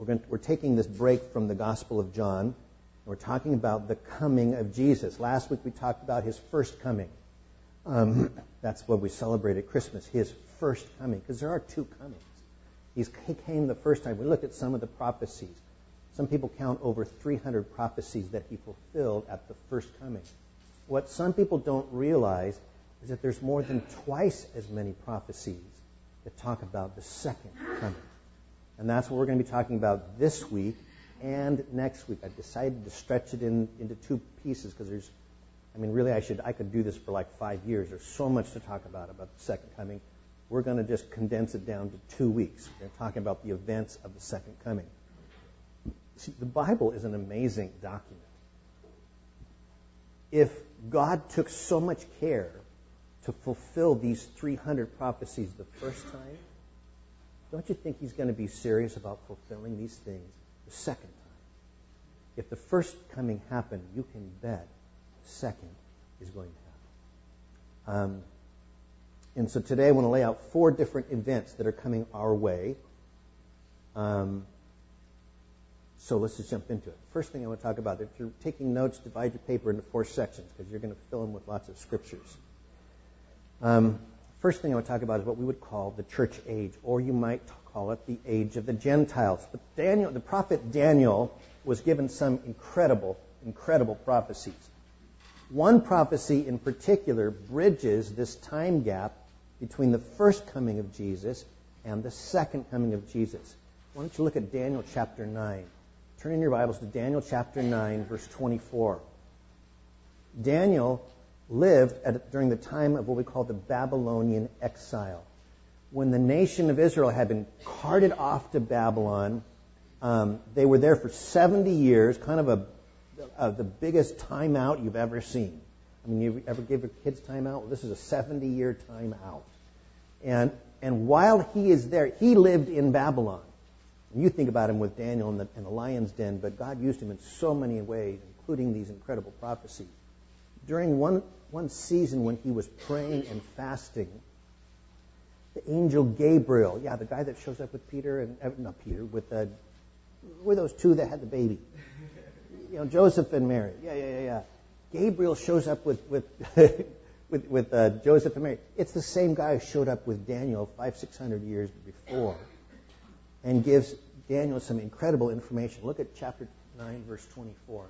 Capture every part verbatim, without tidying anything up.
We're, going to, we're taking this break from the Gospel of John, and we're talking about the coming of Jesus. Last week we talked about his first coming. Um, that's what we celebrate at Christmas, his first coming, because there are two comings. He's, he came the first time. We looked at some of the prophecies. Some people count over three hundred prophecies that he fulfilled at the first coming. What some people don't realize is that there's more than twice as many prophecies that talk about the second coming. And that's what we're going to be talking about this week and next week. I decided to stretch it in, into two pieces because there's, I mean, really I should, I could do this for like five years. There's so much to talk about, about the second coming. We're going to just condense it down to two weeks. We're going to talk about the events of the second coming. See, the Bible is an amazing document. If God took so much care to fulfill these three hundred prophecies the first time, don't you think he's going to be serious about fulfilling these things the second time? If the first coming happened, you can bet the second is going to happen. Um, and so today I want to lay out four different events that are coming our way. Um, so let's just jump into it. First thing I want to talk about, if you're taking notes, divide your paper into four sections because you're going to fill them with lots of scriptures. Um, first thing I want to talk about is what we would call the church age, or you might call it the age of the Gentiles. But Daniel, the prophet Daniel was given some incredible, incredible prophecies. One prophecy in particular bridges this time gap between the first coming of Jesus and the second coming of Jesus. Why don't you look at Daniel chapter nine. Turn in your Bibles to Daniel chapter nine, verse twenty-four. Daniel lived at, during the time of what we call the Babylonian exile. When the nation of Israel had been carted off to Babylon, um, they were there for seventy years, kind of a, uh, the biggest time out you've ever seen. I mean, you ever give your kids time out? Well, this is a seventy-year time out. And, and while he is there, he lived in Babylon. And you think about him with Daniel in the, in the lion's den, but God used him in so many ways, including these incredible prophecies. During one, one season when he was praying and fasting, the angel Gabriel, yeah, the guy that shows up with Peter, and uh, not Peter, with uh, who were those two that had the baby? You know, Joseph and Mary. Yeah, yeah, yeah, yeah. Gabriel shows up with with with, with uh, Joseph and Mary. It's the same guy who showed up with Daniel five, six hundred years before, and gives Daniel some incredible information. Look at chapter nine, verse twenty-four.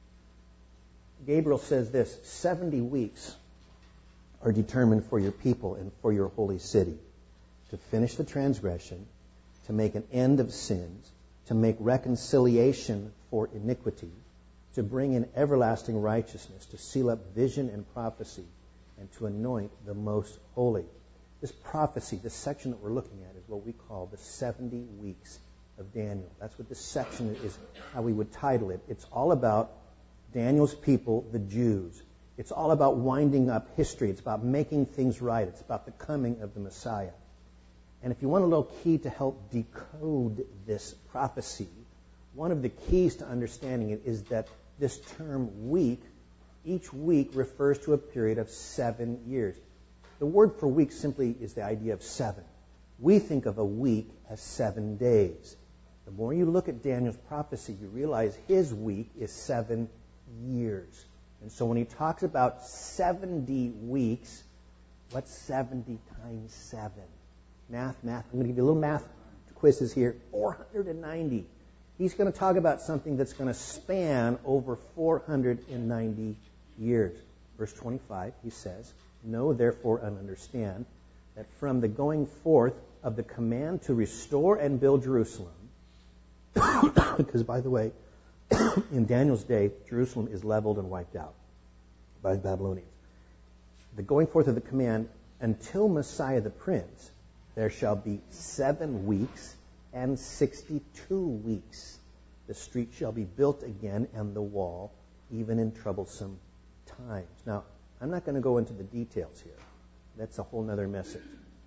Gabriel says this: seventy weeks are determined for your people and for your holy city, to finish the transgression, to make an end of sins, to make reconciliation for iniquity, to bring in everlasting righteousness, to seal up vision and prophecy, and to anoint the most holy. This prophecy, this section that we're looking at, is what we call the seventy weeks of Daniel. That's what this section is, how we would title it. It's all about Daniel's people, the Jews. It's all about winding up history. It's about making things right. It's about the coming of the Messiah. And if you want a little key to help decode this prophecy, one of the keys to understanding it is that this term week, each week refers to a period of seven years. The word for week simply is the idea of seven. We think of a week as seven days. The more you look at Daniel's prophecy, you realize his week is seven years. And so when he talks about seventy weeks, what's seventy times seven? Math, math. I'm going to give you a little math quizzes here. four hundred ninety. He's going to talk about something that's going to span over four hundred ninety years. Verse twenty-five, he says, "Know therefore and understand that from the going forth of the command to restore and build Jerusalem," because, by the way, in Daniel's day, Jerusalem is leveled and wiped out by the Babylonians. The going forth of the command, until Messiah the Prince, there shall be seven weeks and sixty-two weeks. The street shall be built again, and the wall, even in troublesome times. Now, I'm not going to go into the details here. That's a whole other message.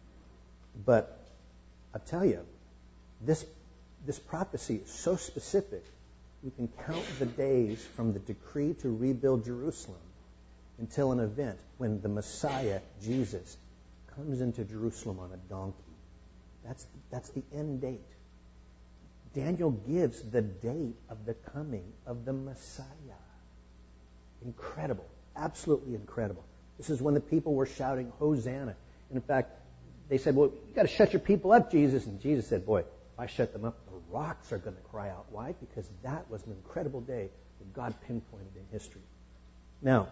But I'll tell you, this this prophecy is so specific, you can count the days from the decree to rebuild Jerusalem until an event when the Messiah, Jesus, comes into Jerusalem on a donkey. That's, that's the end date. Daniel gives the date of the coming of the Messiah. Incredible. Absolutely incredible. This is when the people were shouting, Hosanna. And in fact, they said, well, you got to shut your people up, Jesus. And Jesus said, boy, if I shut them up, the rocks are going to cry out. Why? Because that was an incredible day that God pinpointed in history. Now,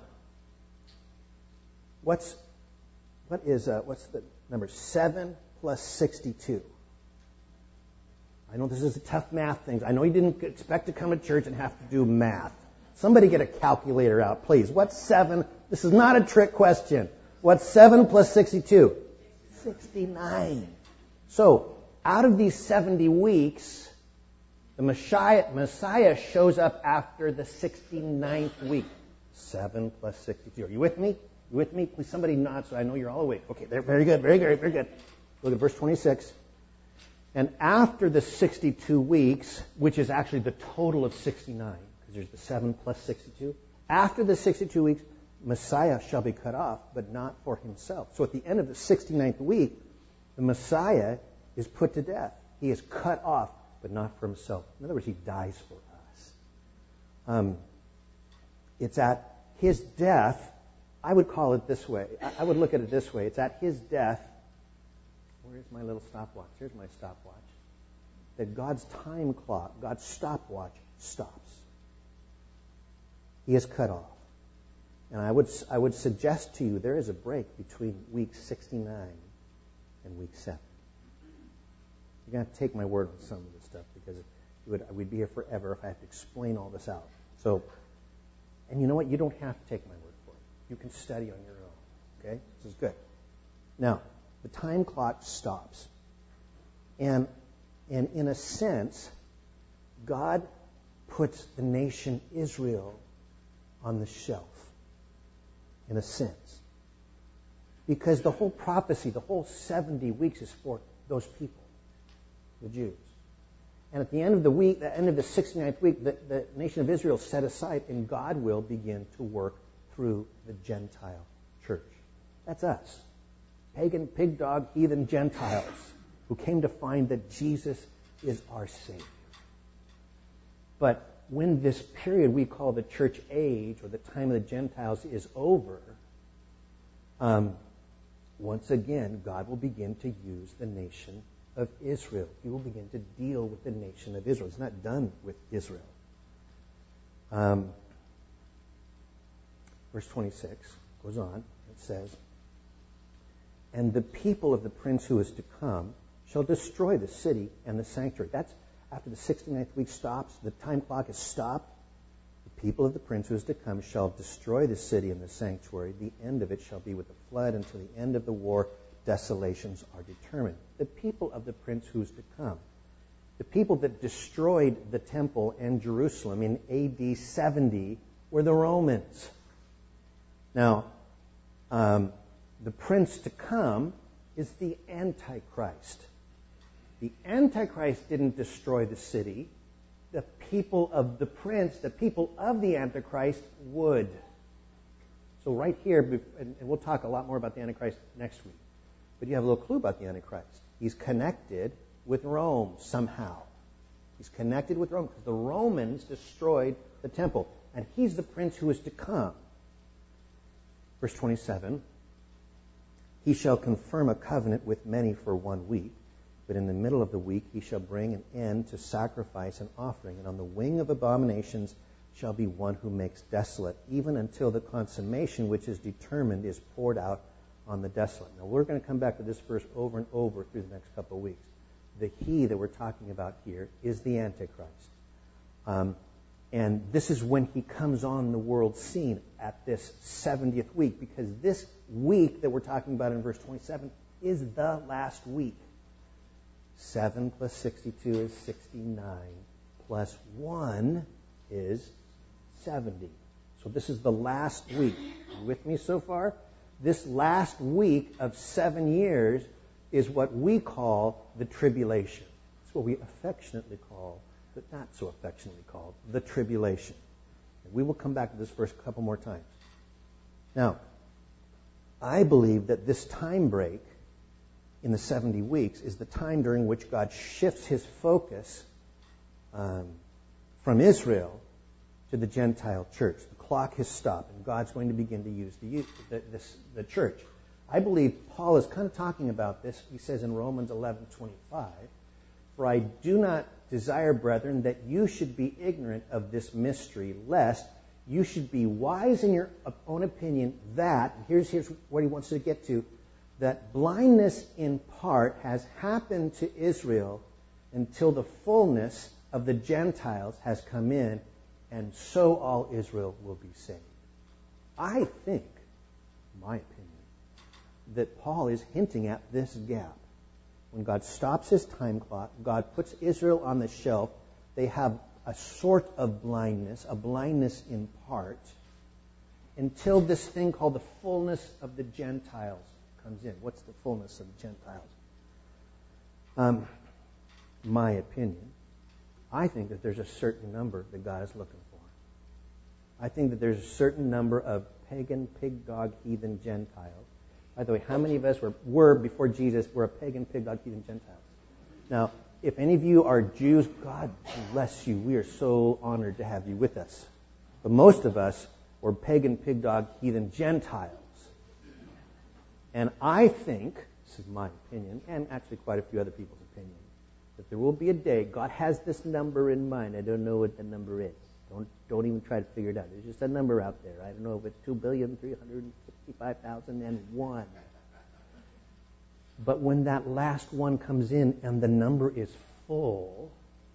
what's what is uh, what's the number? Seven plus sixty-two. I know this is a tough math thing. I know you didn't expect to come to church and have to do math. Somebody get a calculator out, please. What's seven? This is not a trick question. What's seven plus sixty-two? sixty-nine. So, out of these seventy weeks, the Messiah, Messiah shows up after the sixty-ninth week. seven plus sixty-two. Are you with me? You with me? Please, somebody nod so I know you're all awake. Okay, there, very good, very good, very good. Look at verse twenty-six. And after the sixty-two weeks, which is actually the total of sixty-nine, because there's the seven plus sixty-two, after the sixty-two weeks, Messiah shall be cut off, but not for himself. So at the end of the sixty-ninth week, the Messiah is put to death. He is cut off, but not for himself. In other words, he dies for us. Um, it's at his death, I would call it this way. I, I would look at it this way. It's at his death. Where's my little stopwatch? Here's my stopwatch. That God's time clock, God's stopwatch stops. He is cut off. And I would I would suggest to you there is a break between week sixty-nine and week seven. You're going to have to take my word on some of this stuff because it would, we'd be here forever if I had to explain all this out. So, and you know what? You don't have to take my word for it. You can study on your own. Okay? This is good. Now, the time clock stops. And, and in a sense, God puts the nation Israel on the shelf. In a sense. Because the whole prophecy, the whole seventy weeks is for those people, the Jews. And at the end of the week, the end of the sixty-ninth week, the, the nation of Israel is set aside, and God will begin to work through the Gentile church. That's us. Pagan, pig dog, heathen Gentiles who came to find that Jesus is our Savior. But when this period we call the church age, or the time of the Gentiles, is over, um, once again, God will begin to use the nation of Israel. He will begin to deal with the nation of Israel. He's not done with Israel. Um, verse twenty-six goes on. It says, and the people of the prince who is to come shall destroy the city and the sanctuary. That's after the sixty-ninth week stops, the time clock is stopped. The people of the prince who is to come shall destroy the city and the sanctuary. The end of it shall be with the flood. Until the end of the war, desolations are determined. The people of the prince who is to come. The people that destroyed the temple and Jerusalem in A D seventy were the Romans. Now, um, the prince to come is the Antichrist. The Antichrist didn't destroy the city. The people of the prince, the people of the Antichrist would. So right here, and we'll talk a lot more about the Antichrist next week, but you have a little clue about the Antichrist. He's connected with Rome somehow. He's connected with Rome because the Romans destroyed the temple, and he's the prince who is to come. Verse twenty-seven, he shall confirm a covenant with many for one week. But in the middle of the week he shall bring an end to sacrifice and offering, and on the wing of abominations shall be one who makes desolate, even until the consummation which is determined is poured out on the desolate. Now we're going to come back to this verse over and over through the next couple of weeks. The he that we're talking about here is the Antichrist. Um, and this is when he comes on the world scene at this seventieth week, because this week that we're talking about in verse twenty-seven is the last week. seven plus sixty-two is sixty-nine, plus one is seventy. So this is the last week. You with me so far? This last week of seven years is what we call the tribulation. It's what we affectionately call, but not so affectionately called, the tribulation. And we will come back to this verse a couple more times. Now, I believe that this time break in the seventy weeks is the time during which God shifts his focus um, from Israel to the Gentile church. The clock has stopped, and God's going to begin to use the, the, this, the church. I believe Paul is kind of talking about this. He says in Romans eleven twenty-five, "For I do not desire, brethren, that you should be ignorant of this mystery, lest you should be wise in your own opinion, that," here's, here's what he wants to get to, "that blindness in part has happened to Israel until the fullness of the Gentiles has come in, and so all Israel will be saved." I think, my opinion, that Paul is hinting at this gap. When God stops his time clock, God puts Israel on the shelf, they have a sort of blindness, a blindness in part, until this thing called the fullness of the Gentiles comes in. What's the fullness of the Gentiles? Um, my opinion, I think that there's a certain number that God is looking for. I think that there's a certain number of pagan, pig, dog, heathen Gentiles. By the way, how many of us were, were before Jesus, were a pagan, pig, dog, heathen Gentiles? Now, if any of you are Jews, God bless you. We are so honored to have you with us. But most of us were pagan, pig, dog, heathen Gentiles. And I think, this is my opinion, and actually quite a few other people's opinion, that there will be a day, God has this number in mind. I don't know what the number is. Don't don't even try to figure it out. There's just a number out there. I don't know if it's two billion, three hundred sixty-five thousand one. But when that last one comes in and the number is full,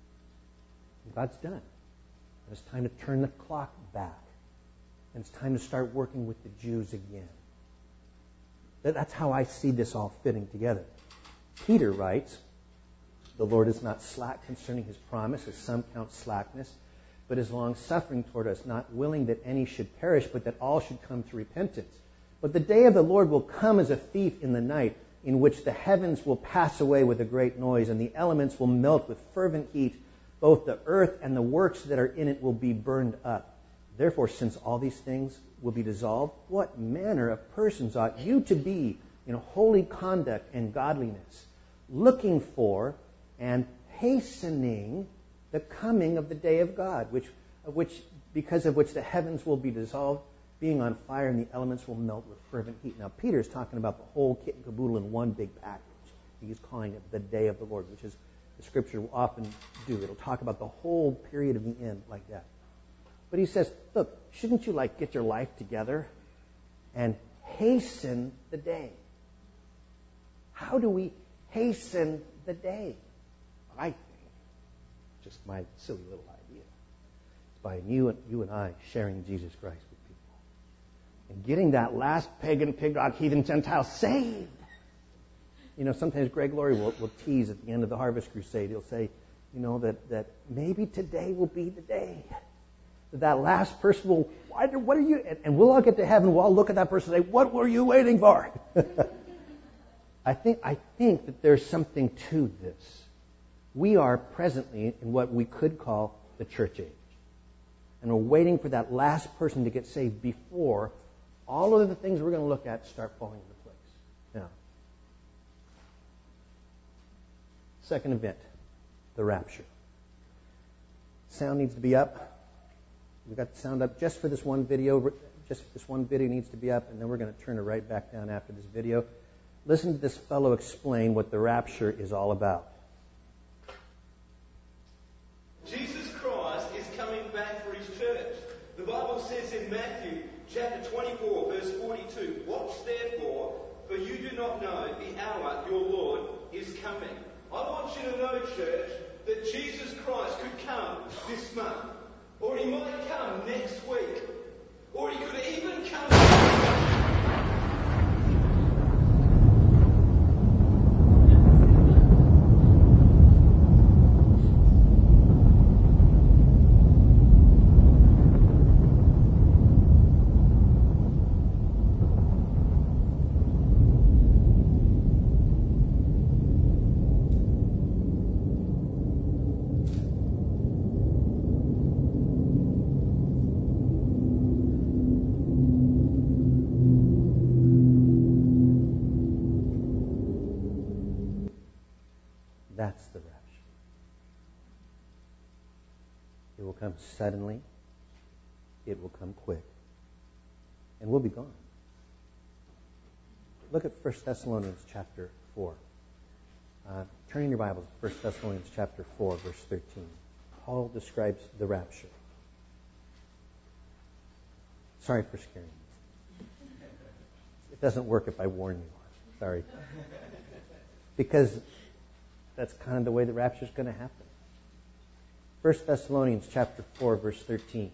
God's done. And it's time to turn the clock back. And it's time to start working with the Jews again. That's how I see this all fitting together. Peter writes, "The Lord is not slack concerning his promise, as some count slackness, but is long-suffering toward us, not willing that any should perish, but that all should come to repentance. But the day of the Lord will come as a thief in the night, in which the heavens will pass away with a great noise, and the elements will melt with fervent heat. Both the earth and the works that are in it will be burned up. Therefore, since all these things will be dissolved, what manner of persons ought you to be in holy conduct and godliness, looking for and hastening the coming of the day of God, which, of which, because of which the heavens will be dissolved, being on fire, and the elements will melt with fervent heat." Now, Peter's talking about the whole kit and caboodle in one big package. He's calling it the day of the Lord, which is the Scripture will often do. It'll talk about the whole period of the end like that. But he says, look, shouldn't you like get your life together and hasten the day? How do we hasten the day? I think, just my silly little idea, it's by you and, you and I sharing Jesus Christ with people. And getting that last pagan, pig, dog, heathen Gentile saved. You know, sometimes Greg Laurie will, will tease at the end of the Harvest Crusade. He'll say, you know, that, that maybe today will be the day. That that last person will, why, what are you, and, and we'll all get to heaven, we'll all look at that person and say, what were you waiting for? I think, I think that there's something to this. We are presently in what we could call the church age. And we're waiting for that last person to get saved before all of the things we're going to look at start falling into place. Now, second event, the rapture. Sound needs to be up. We've got the sound up just for this one video. Just this one video needs to be up, and then we're going to turn it right back down after this video. Listen to this fellow explain what the rapture is all about. Jesus Christ is coming back for his church. The Bible says in Matthew chapter twenty-four, verse forty-two, "Watch therefore, for you do not know the hour your Lord is coming." I want you to know, church, that Jesus Christ could come this month, or he might come next week, or he could even come... It will come suddenly. It will come quick. And we'll be gone. Look at First Thessalonians chapter four. Uh, turn in your Bibles to First Thessalonians chapter four, verse thirteen. Paul describes the rapture. Sorry for scaring you. It doesn't work if I warn you. Sorry. Because that's kind of the way the rapture is going to happen. First Thessalonians chapter four, verse thirteen.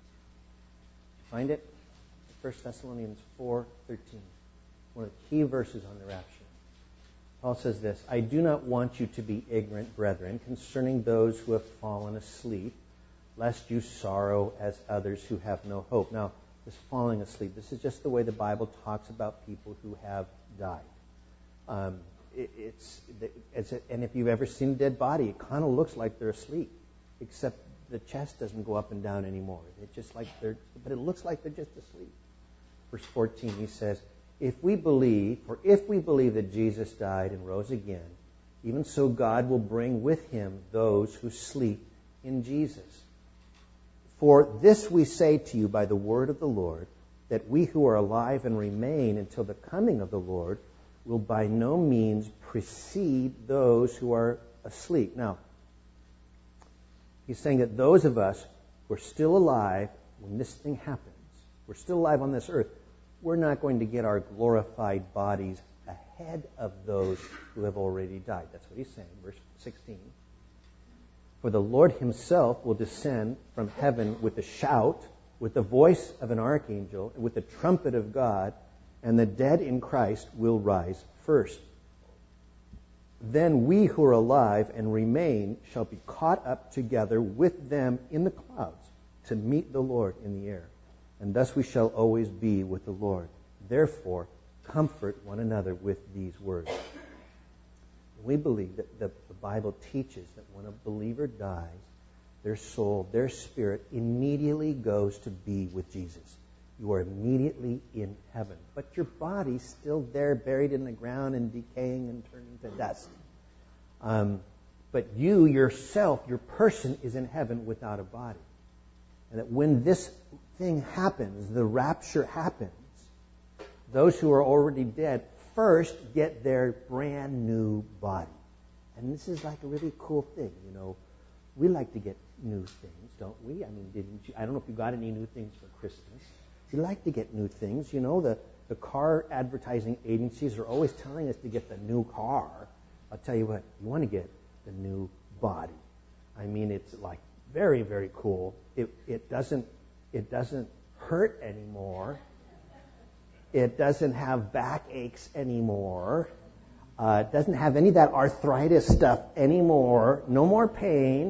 Find it? First Thessalonians four, thirteen. One of the key verses on the rapture. Paul says this, I do not want you to be ignorant, brethren, concerning those who have fallen asleep, lest you sorrow as others who have no hope. Now, this falling asleep, this is just the way the Bible talks about people who have died. Um, it, it's, it's a, and if you've ever seen a dead body, it kind of looks like they're asleep, except the chest doesn't go up and down anymore. It's just like they're, but it looks like they're just asleep. Verse fourteen, he says, if we believe, or if we believe that Jesus died and rose again, even so God will bring with him those who sleep in Jesus. For this we say to you by the word of the Lord, that we who are alive and remain until the coming of the Lord will by no means precede those who are asleep. Now, he's saying that those of us who are still alive when this thing happens, we're still alive on this earth, we're not going to get our glorified bodies ahead of those who have already died. That's what he's saying, verse sixteen. For the Lord himself will descend from heaven with a shout, with the voice of an archangel, and with the trumpet of God, and the dead in Christ will rise first. Then we who are alive and remain shall be caught up together with them in the clouds to meet the Lord in the air. And thus we shall always be with the Lord. Therefore, comfort one another with these words. We believe that the, the Bible teaches that when a believer dies, their soul, their spirit immediately goes to be with Jesus. You are immediately in heaven. But your body's still there, buried in the ground and decaying and turning to dust. Um, but you yourself, your person, is in heaven without a body. And that when this thing happens, the rapture happens, those who are already dead first get their brand new body. And this is like a really cool thing, you know. We like to get new things, don't we? I mean, didn't you? I don't know if you got any new things for Christmas. We like to get new things, you know. The, the car advertising agencies are always telling us to get the new car. I'll tell you what, you want to get the new body. I mean, it's like very, very cool. It, it doesn't it doesn't hurt anymore. It doesn't have backaches anymore. Uh, it doesn't have any of that arthritis stuff anymore. No more pain.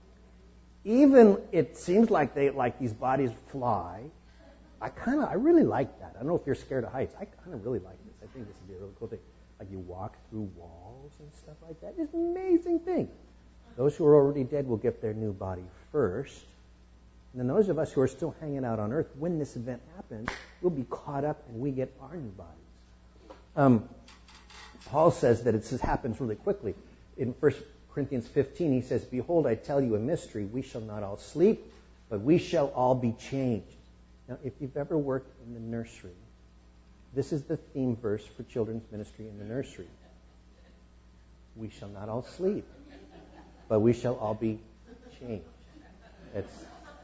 Even it seems like they like these bodies fly. I kind of, I really like that. I don't know if you're scared of heights. I kind of really like this. I think this would be a really cool thing. Like you walk through walls and stuff like that. It's an amazing thing. Those who are already dead will get their new body first. And then those of us who are still hanging out on earth, when this event happens, we'll be caught up and we get our new bodies. Um, Paul says that it happens really quickly. In First Corinthians fifteen, he says, behold, I tell you a mystery. We shall not all sleep, but we shall all be changed. Now, if you've ever worked in the nursery, this is the theme verse for children's ministry in the nursery. We shall not all sleep, but we shall all be changed. It's,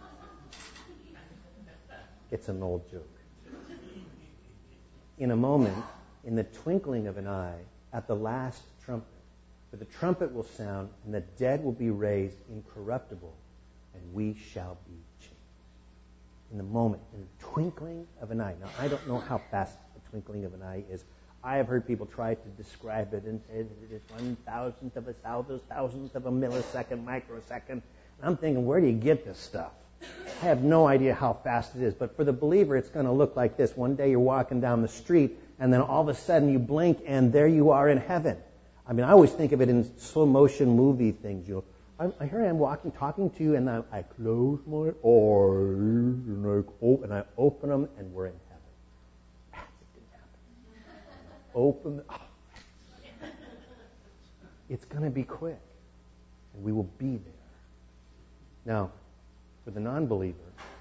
it's an old joke. In a moment, in the twinkling of an eye, at the last trumpet, for the trumpet will sound, and the dead will be raised incorruptible, and we shall be changed. In the moment, in the twinkling of an eye. Now, I don't know how fast the twinkling of an eye is. I have heard people try to describe it and say that it is one thousandth of a thousandth, thousandth of a millisecond, microsecond. And I'm thinking, where do you get this stuff? I have no idea how fast it is. But for the believer, it's going to look like this. One day you're walking down the street, and then all of a sudden you blink, and there you are in heaven. I mean, I always think of it in slow motion movie things. You know, I, I here I am walking, talking to you, and I, I close my eyes, and I, open, and I open them, and we're in heaven. Ah, it didn't happen. Open the, oh. It's going to be quick, and we will be there. Now, For the non-believer,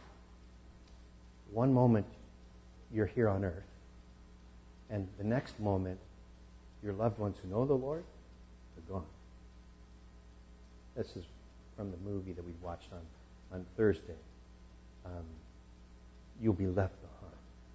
one moment you're here on earth, and the next moment your loved ones who know the Lord are gone. This is from the movie that we watched on, on Thursday. Um, you'll be left behind.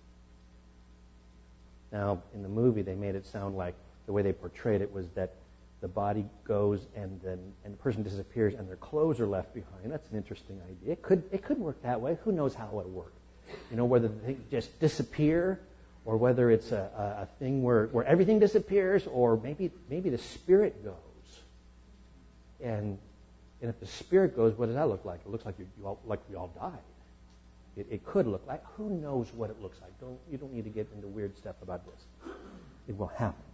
Now, in the movie, they made it sound like the way they portrayed it was that the body goes and then and the person disappears and their clothes are left behind. That's an interesting idea. It could it could work that way. Who knows how it would work? You know, whether they just disappear or whether it's a, a, a thing where, where everything disappears, or maybe maybe the spirit goes. And and if the spirit goes, what does that look like? It looks like you, you all, like we all died. It, it could look like. Who knows what it looks like? Don't you don't need to get into weird stuff about this. It will happen.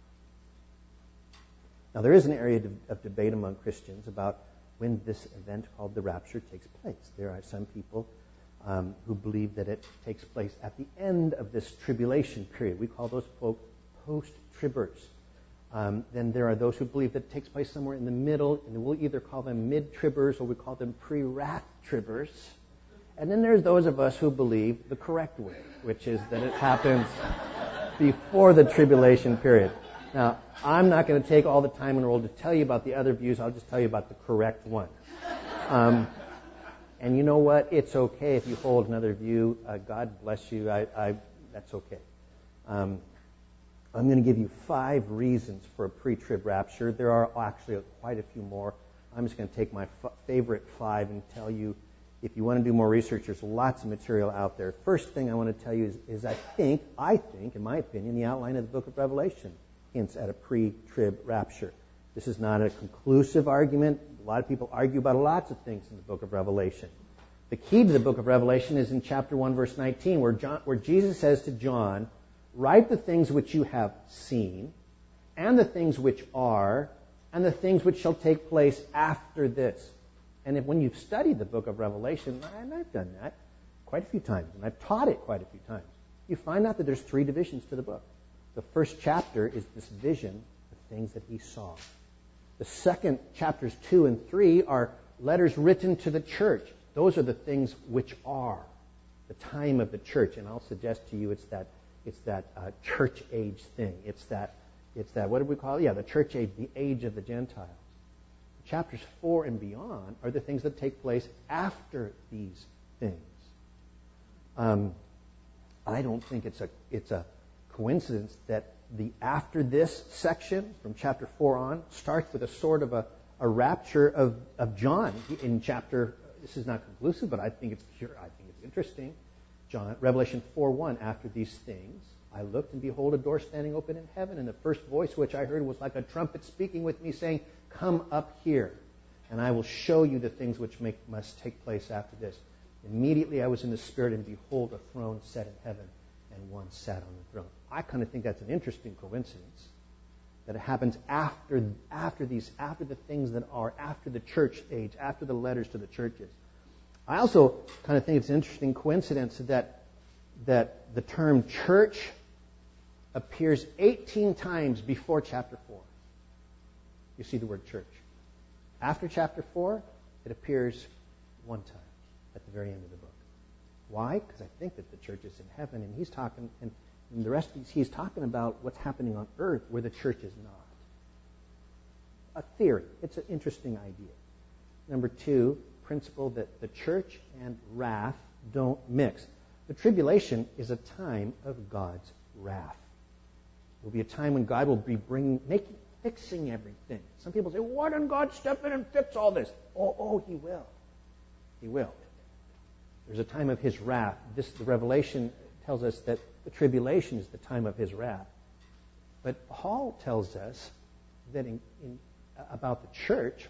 Now, there is an area of debate among Christians about when this event called the rapture takes place. There are some people um, who believe that it takes place at the end of this tribulation period. We call those folk post-tribbers. Um, then there are those who believe that it takes place somewhere in the middle, and we'll either call them mid-tribbers or we call them pre-wrath tribbers. And then there's those of us who believe the correct way, which is that it happens before the tribulation period. Now, I'm not going to take all the time in the world to tell you about the other views. I'll just tell you about the correct one. Um, and you know what? It's okay if you hold another view. Uh, God bless you. I, I, that's okay. Um, I'm going to give you five reasons for a pre-trib rapture. There are actually quite a few more. I'm just going to take my f- favorite five and tell you, if you want to do more research, there's lots of material out there. First thing I want to tell you is, is I think, I think, in my opinion, the outline of the book of Revelation hints at a pre-trib rapture. This is not a conclusive argument. A lot of people argue about lots of things in the book of Revelation. The key to the book of Revelation is in chapter one, verse nineteen, where, John, where Jesus says to John, "Write the things which you have seen, and the things which are, and the things which shall take place after this." And if, when you've studied the book of Revelation, and I've done that quite a few times, and I've taught it quite a few times, you find out that there's three divisions to the book. The first chapter is this vision of things that he saw. The second, chapters two and three, are letters written to the church. Those are the things which are, the time of the church. And I'll suggest to you it's that it's that uh, church age thing. It's that, it's that, what do we call it? Yeah, the church age, the age of the Gentiles. Chapters four and beyond are the things that take place after these things. Um, I don't think it's a it's a coincidence that the after this section from chapter four on starts with a sort of a, a rapture of, of John in chapter. This is not conclusive, but I think it's pure. I think it's interesting. John, Revelation four one. After these things, I looked, and behold, a door standing open in heaven, and the first voice which I heard was like a trumpet speaking with me, saying, "Come up here, and I will show you the things which make, must take place after this." Immediately I was in the Spirit, and behold, a throne set in heaven, and one sat on the throne. I kind of think that's an interesting coincidence, that it happens after after these, after the things that are, after the church age, after the letters to the churches. I also kind of think it's an interesting coincidence that that the term church appears eighteen times before chapter four. You see the word church. After chapter four, it appears one time at the very end of the book. Why? Because I think that the church is in heaven, and he's talking, and, and the rest of these, he's talking about what's happening on earth where the church is not. A theory. It's an interesting idea. Number two, principle that the church and wrath don't mix. The tribulation is a time of God's wrath. It will be a time when God will be bringing, making, fixing everything. Some people say, "Why doesn't God step in and fix all this?" Oh, oh, He will. He will. There's a time of His wrath. This, the Revelation tells us that the tribulation is the time of His wrath. But Paul tells us that in, in, about the church,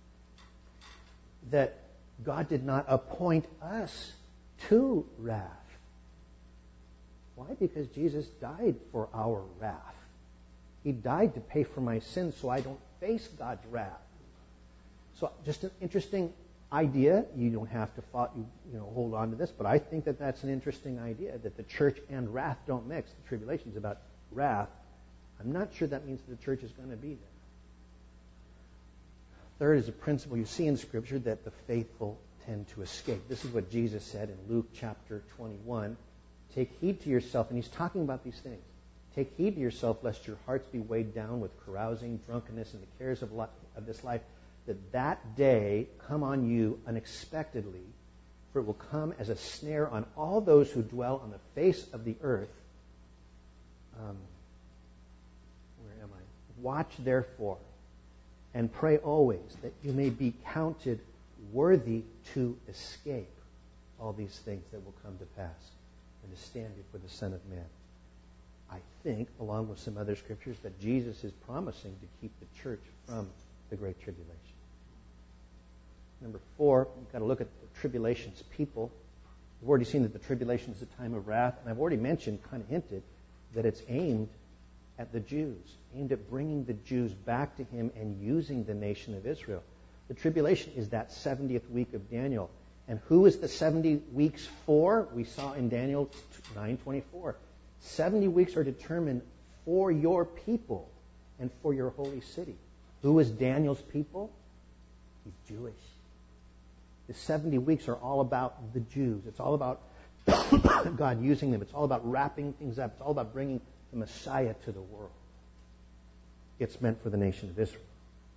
that God did not appoint us to wrath. Why? Because Jesus died for our wrath. He died to pay for my sins so I don't face God's wrath. So just an interesting idea. You don't have to follow, you, you know, hold on to this, but I think that that's an interesting idea, that the church and wrath don't mix. The tribulation is about wrath. I'm not sure that means that the church is going to be there. Third is a principle you see in Scripture, that the faithful tend to escape. This is what Jesus said in Luke chapter twenty-one. Take heed to yourself, and he's talking about these things. Take heed to yourself, lest your hearts be weighed down with carousing, drunkenness, and the cares of, li- of this life, that that day come on you unexpectedly, for it will come as a snare on all those who dwell on the face of the earth. Um, where am I? Watch therefore, and pray always, that you may be counted worthy to escape all these things that will come to pass, and to stand before the Son of Man. I think, along with some other scriptures, that Jesus is promising to keep the church from the Great Tribulation. Number four, you've got to look at the tribulation's people. We've already seen that the tribulation is a time of wrath, and I've already mentioned, kind of hinted, that it's aimed at the Jews, aimed at bringing the Jews back to him and using the nation of Israel. The tribulation is that seventieth week of Daniel. And who is the seventy weeks for? We saw in Daniel nine twenty-four. seventy weeks are determined for your people and for your holy city. Who is Daniel's people? He's Jewish. The seventy weeks are all about the Jews. It's all about God using them. It's all about wrapping things up. It's all about bringing the Messiah to the world. It's meant for the nation of Israel.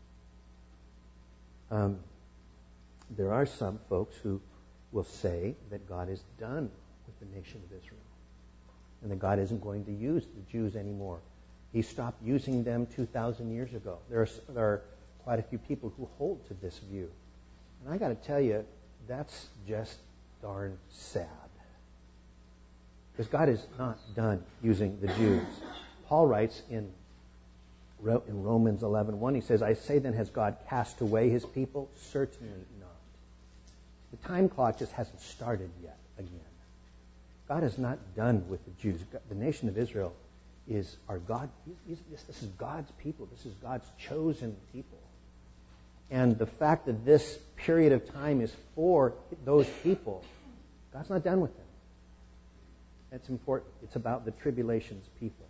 Um, there are some folks who will say that God is done with the nation of Israel and that God isn't going to use the Jews anymore. He stopped using them two thousand years ago. There are, there are quite a few people who hold to this view. And I got to tell you, that's just darn sad. Because God is not done using the Jews. Paul writes in, in Romans eleven one, he says, I say then, has God cast away his people? Certainly not. The time clock just hasn't started yet again. God is not done with the Jews. The nation of Israel is our God. He's, he's, this is God's people. This is God's chosen people. And the fact that this period of time is for those people, God's not done with them. That's important. It's about the tribulation's people.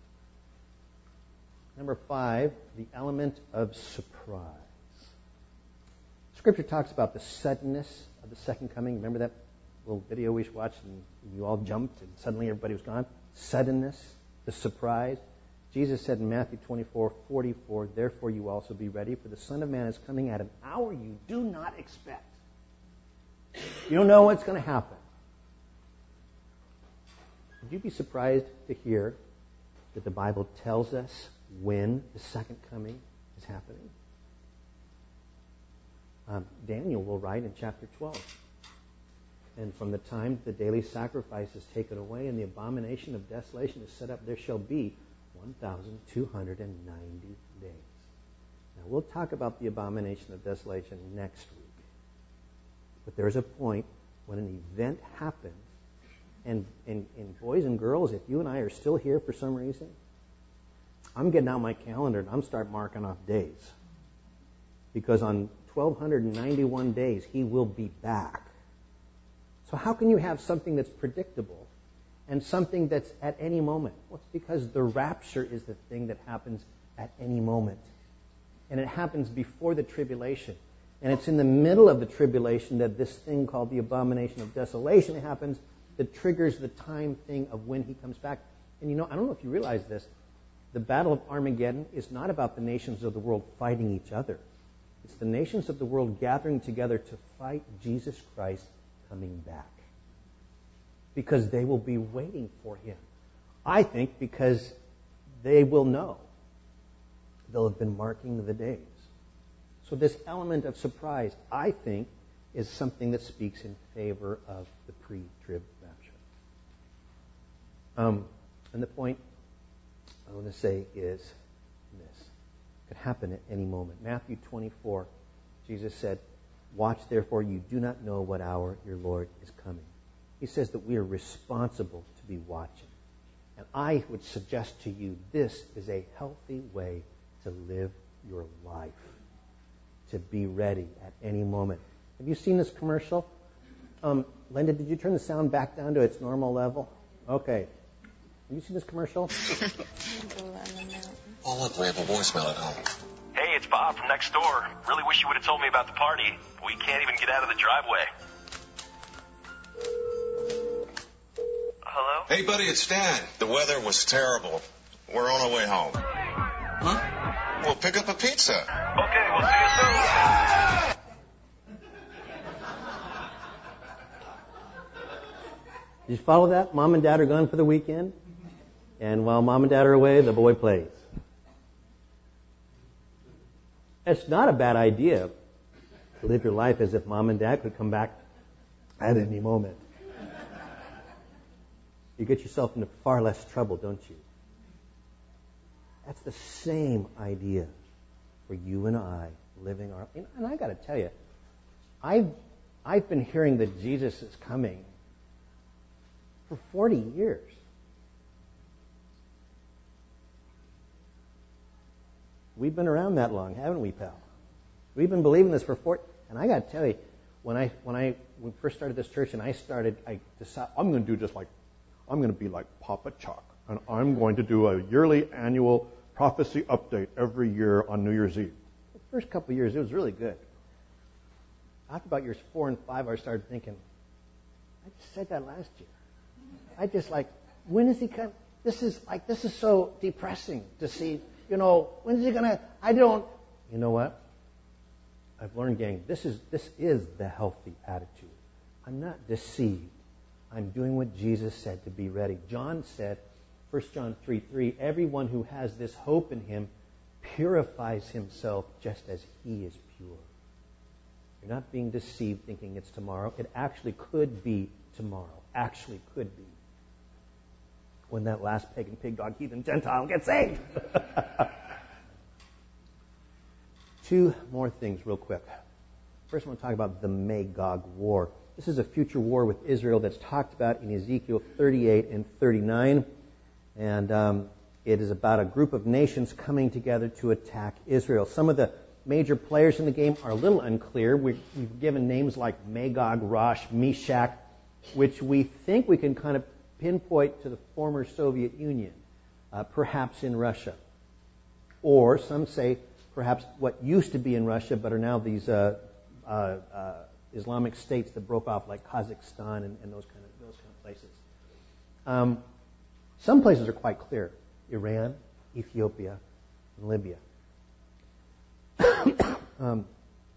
Number five, the element of surprise. Scripture talks about the suddenness of the second coming. Remember that little video we watched and you all jumped and suddenly everybody was gone? Suddenness, the surprise. Jesus said in Matthew twenty-four forty-four, therefore you also be ready, for the Son of Man is coming at an hour you do not expect. You don't know what's going to happen. Would you be surprised to hear that the Bible tells us when the second coming is happening? Um, Daniel will write in chapter twelve. And from the time the daily sacrifice is taken away and the abomination of desolation is set up, there shall be one thousand two hundred ninety days. Now, we'll talk about the abomination of desolation next week. But there's a point when an event happens, and, and, and boys and girls, if you and I are still here for some reason, I'm getting out my calendar and I'm start marking off days. Because on twelve ninety-one days, he will be back. So how can you have something that's predictable and something that's at any moment? Well, it's because the rapture is the thing that happens at any moment. And it happens before the tribulation. And it's in the middle of the tribulation that this thing called the abomination of desolation happens that triggers the time thing of when he comes back. And you know, I don't know if you realize this, the Battle of Armageddon is not about the nations of the world fighting each other. It's the nations of the world gathering together to fight Jesus Christ coming back. Because they will be waiting for him. I think because they will know. They'll have been marking the days. So this element of surprise, I think, is something that speaks in favor of the pre-trib rapture. Um, and the point I want to say is this. It could happen at any moment. Matthew twenty-four, Jesus said, watch therefore, you do not know what hour your Lord is coming. He says that we are responsible to be watching. And I would suggest to you this is a healthy way to live your life. To be ready at any moment. Have you seen this commercial? Um, Linda, did you turn the sound back down to its normal level? Okay. Have you seen this commercial? Oh, look, we have a voicemail at home. Hey, it's Bob. Bob from next door. Really wish you would have told me about the party. We can't even get out of the driveway. Hello? Hey, buddy, it's Stan. The weather was terrible. We're on our way home. Huh? We'll pick up a pizza. Okay, we'll see you soon. Did you follow that? Mom and Dad are gone for the weekend, and while Mom and Dad are away, the boy plays. It's not a bad idea to live your life as if Mom and Dad could come back at any moment. You get yourself into far less trouble, don't you? That's the same idea for you and I living our... And I got to tell you, I've, I've been hearing that Jesus is coming for forty years. We've been around that long, haven't we, pal? We've been believing this for forty... And I got to tell you, when I when I when we first started this church and I started, I decided, I'm going to do just like, I'm going to be like Papa Chuck. And I'm going to do a yearly annual prophecy update every year on New Year's Eve. The first couple of years, it was really good. After about years four and five, I started thinking, I just said that last year. I just like, when is he coming? This is like, this is so depressing to see, you know, when is he going to, I don't, you know what? I've learned, gang, this is, this is the healthy attitude. I'm not deceived. I'm doing what Jesus said to be ready. John said, First John three three, everyone who has this hope in him purifies himself just as he is pure. You're not being deceived thinking it's tomorrow. It actually could be tomorrow. Actually could be. When that last pagan, pig, dog, heathen, Gentile gets saved. Two more things real quick. First, I want to talk about the Magog War. This is a future war with Israel that's talked about in Ezekiel thirty-eight and thirty-nine. And um, it is about a group of nations coming together to attack Israel. Some of the major players in the game are a little unclear. We've, we've given names like Magog, Rosh, Meshach, which we think we can kind of pinpoint to the former Soviet Union, uh, perhaps in Russia. Or some say perhaps what used to be in Russia but are now these uh, uh, uh, Islamic states that broke off, like Kazakhstan and, and those kind of those kind of places. Um, some places are quite clear: Iran, Ethiopia, and Libya. um,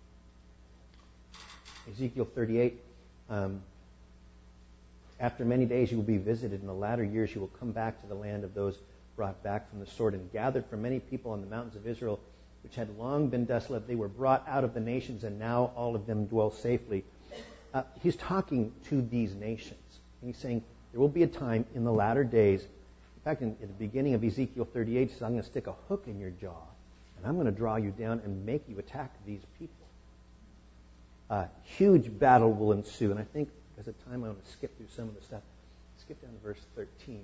Ezekiel thirty-eight. Um, After many days you will be visited. In the latter years you will come back to the land of those brought back from the sword, and gathered from many people on the mountains of Israel, which had long been desolate. They were brought out of the nations, and now all of them dwell safely. Uh, he's talking to these nations. And he's saying there will be a time in the latter days. In fact, in, in the beginning of Ezekiel thirty-eight, he says, I'm going to stick a hook in your jaw, and I'm going to draw you down and make you attack these people. A huge battle will ensue, and I think there's a time I want to skip through some of the stuff. Skip down to verse thirteen.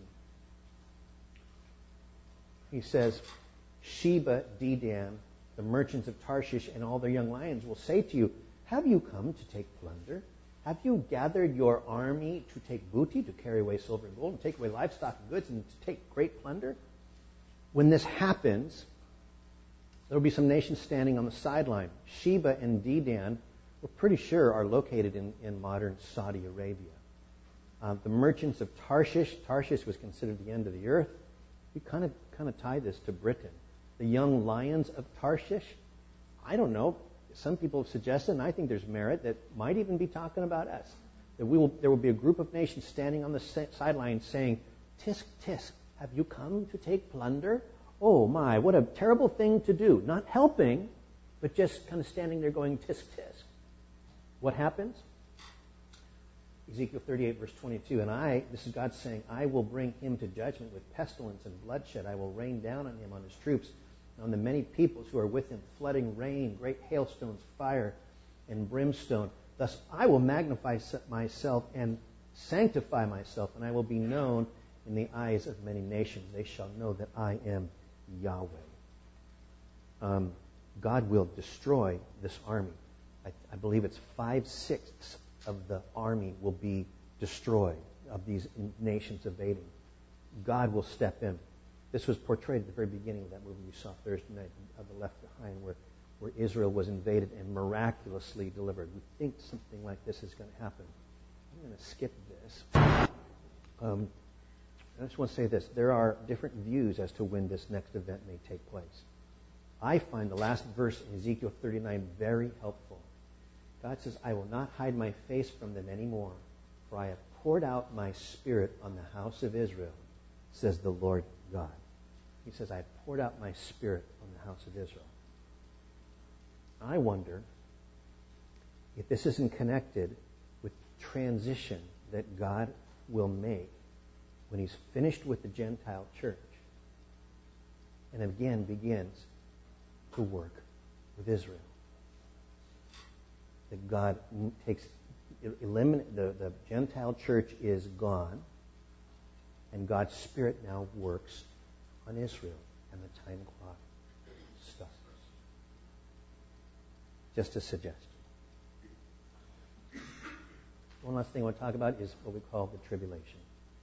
He says, Sheba, Dedan, the merchants of Tarshish, and all their young lions will say to you, have you come to take plunder? Have you gathered your army to take booty, to carry away silver and gold, and take away livestock and goods, and to take great plunder? When this happens, there will be some nations standing on the sideline. Sheba and Dedan, we're pretty sure, are located in, in modern Saudi Arabia. Uh, the merchants of Tarshish, Tarshish was considered the end of the earth. We kind of kind of tie this to Britain. The young lions of Tarshish, I don't know. Some people have suggested, and I think there's merit, that might even be talking about us. That we will, there will be a group of nations standing on the sideline saying, tisk, tisk, have you come to take plunder? Oh my, what a terrible thing to do. Not helping, but just kind of standing there going, tisk, tisk. What happens? Ezekiel thirty-eight, verse twenty-two, and I, this is God saying, I will bring him to judgment with pestilence and bloodshed. I will rain down on him, on his troops, and on the many peoples who are with him, flooding rain, great hailstones, fire, and brimstone. Thus I will magnify myself and sanctify myself, and I will be known in the eyes of many nations. They shall know that I am Yahweh. Um, God will destroy this army. I, I believe it's five-sixths of the army will be destroyed, of these nations invading. God will step in. This was portrayed at the very beginning of that movie you saw Thursday night, of the Left Behind, where where Israel was invaded and miraculously delivered. We think something like this is going to happen. I'm going to skip this. Um, I just want to say this. There are different views as to when this next event may take place. I find the last verse in Ezekiel thirty-nine very helpful. God says, I will not hide my face from them anymore, for I have poured out my Spirit on the house of Israel, says the Lord God. He says, I have poured out my Spirit on the house of Israel. I wonder if this isn't connected with transition that God will make when He's finished with the Gentile church and again begins to work with Israel. That God takes, eliminate, the, the Gentile church is gone, and God's Spirit now works on Israel, and the time clock stops. Just a suggestion. One last thing I want to talk about is what we call the tribulation.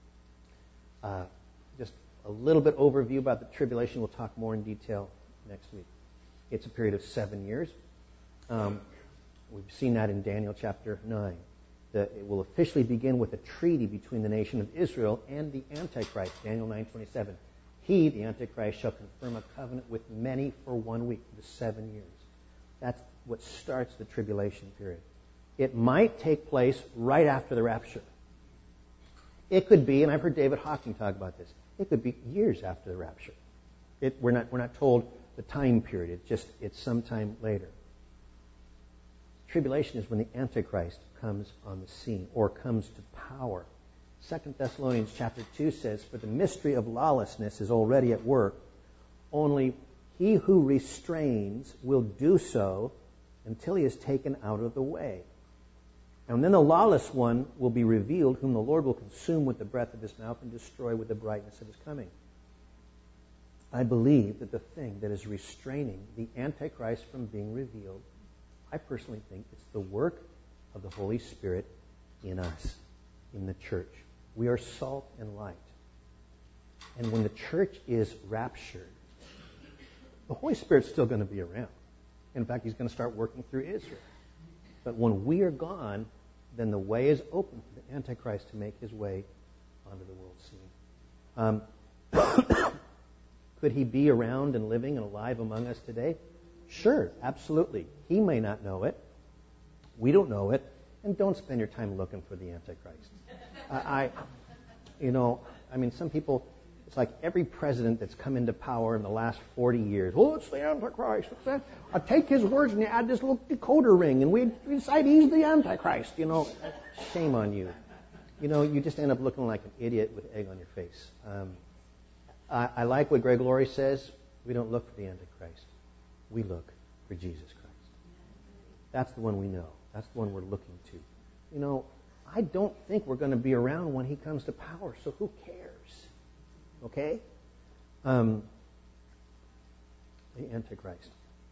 Uh, just a little bit overview about the tribulation. We'll talk more in detail next week. It's a period of seven years. Um, we've seen that in Daniel chapter nine. The, it will officially begin with a treaty between the nation of Israel and the Antichrist, Daniel nine twenty-seven. He, the Antichrist, shall confirm a covenant with many for one week, for the seven years. That's what starts the tribulation period. It might take place right after the rapture. It could be, and I've heard David Hawking talk about this, it could be years after the rapture. It, we're not, we're not told the time period. It's just, it's sometime later. Tribulation is when the Antichrist comes on the scene or comes to power. Second Thessalonians chapter two says, for the mystery of lawlessness is already at work. Only he who restrains will do so until he is taken out of the way. And then the lawless one will be revealed, whom the Lord will consume with the breath of his mouth and destroy with the brightness of his coming. I believe that the thing that is restraining the Antichrist from being revealed, I personally think it's the work of the Holy Spirit in us, in the church. We are salt and light. And when the church is raptured, the Holy Spirit's still going to be around. In fact, He's going to start working through Israel. But when we are gone, then the way is open for the Antichrist to make his way onto the world scene. Um, could he be around and living and alive among us today? Sure, absolutely. He may not know it. We don't know it. And don't spend your time looking for the Antichrist. I, I, you know, I mean, some people, it's like every president that's come into power in the last forty years. Oh, it's the Antichrist. It's that. I take his words and you add this little decoder ring, and we decide he's the Antichrist. You know, shame on you. You know, you just end up looking like an idiot with egg on your face. Um, I, I like what Greg Laurie says. We don't look for the Antichrist. We look for Jesus Christ. That's the one we know. That's the one we're looking to. You know, I don't think we're going to be around when he comes to power, so who cares? Okay? Um, the Antichrist.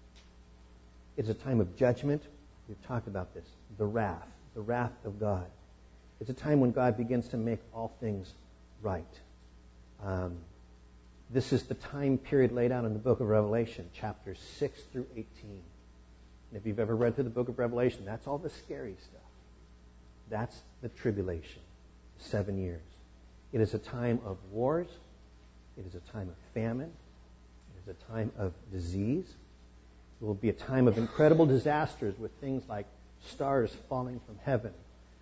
It's a time of judgment. We've talked about this. The wrath. The wrath of God. It's a time when God begins to make all things right. Um, this is the time period laid out in the book of Revelation, chapters six through eighteen. And if you've ever read through the book of Revelation, that's all the scary stuff. That's the tribulation. Seven years. It is a time of wars. It is a time of famine. It is a time of disease. It will be a time of incredible disasters with things like stars falling from heaven,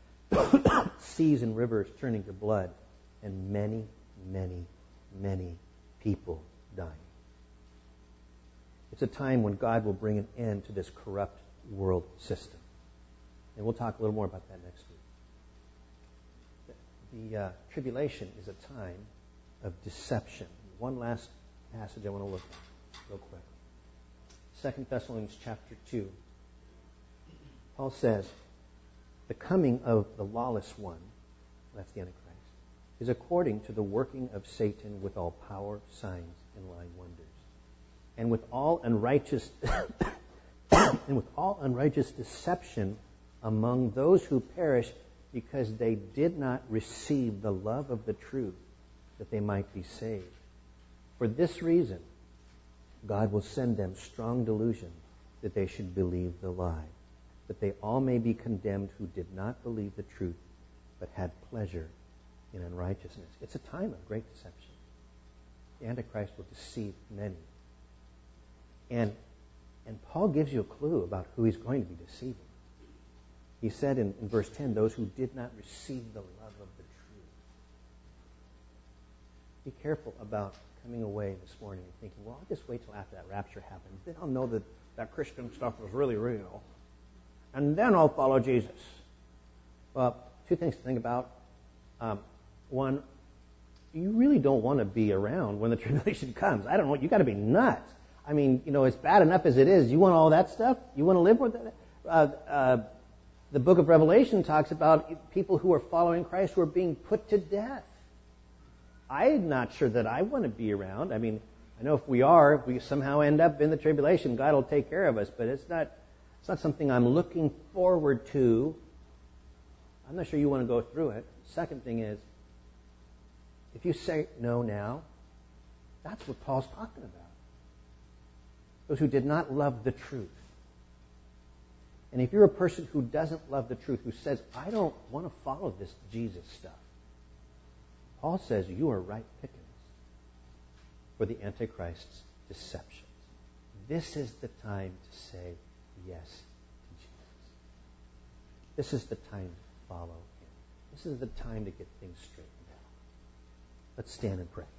seas and rivers turning to blood, and many, many, many people dying. It's a time when God will bring an end to this corrupt world system. And we'll talk a little more about that next week. The uh, tribulation is a time of deception. One last passage I want to look at real quick. Second Thessalonians chapter two. Paul says, the coming of the lawless one, that's the Antichrist, is according to the working of Satan with all power, signs, and lying wonders. And with all unrighteous and with all unrighteous deception among those who perish, because they did not receive the love of the truth, that they might be saved. For this reason, God will send them strong delusion that they should believe the lie, that they all may be condemned who did not believe the truth, but had pleasure in unrighteousness. It's a time of great deception. The Antichrist will deceive many. And, and Paul gives you a clue about who he's going to be deceiving. He said in, in verse ten, those who did not receive the love of the truth. Be careful about coming away this morning and thinking, well, I'll just wait till after that rapture happens. Then I'll know that that Christian stuff was really real. And then I'll follow Jesus. Well, two things to think about. Um, one, you really don't want to be around when the tribulation comes. I don't know. You got to be nuts. I mean, you know, it's bad enough as it is. You want all that stuff? You want to live with it? Uh, uh, the book of Revelation talks about people who are following Christ who are being put to death. I'm not sure that I want to be around. I mean, I know if we are, if we somehow end up in the tribulation, God will take care of us. But it's not, it's not something I'm looking forward to. I'm not sure you want to go through it. Second thing is, if you say no now, that's what Paul's talking about. Those who did not love the truth. And if you're a person who doesn't love the truth, who says, I don't want to follow this Jesus stuff, Paul says you are ripe pickings for the Antichrist's deceptions. This is the time to say yes to Jesus. This is the time to follow him. This is the time to get things straightened out. Let's stand and pray.